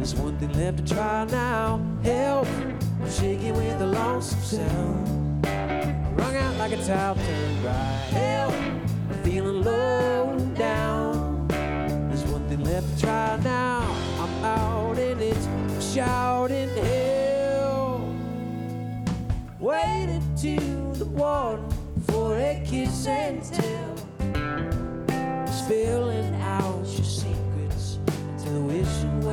There's one thing left to try now. Help, I'm shaking with a lonesome sound. Wrung out like a towel turned dry. Help, I'm feeling low and down. There's one thing left to try now. I'm out and it's shouting hell. Waded to the water for a kiss and tell. Spilling out your secrets to the wishing well.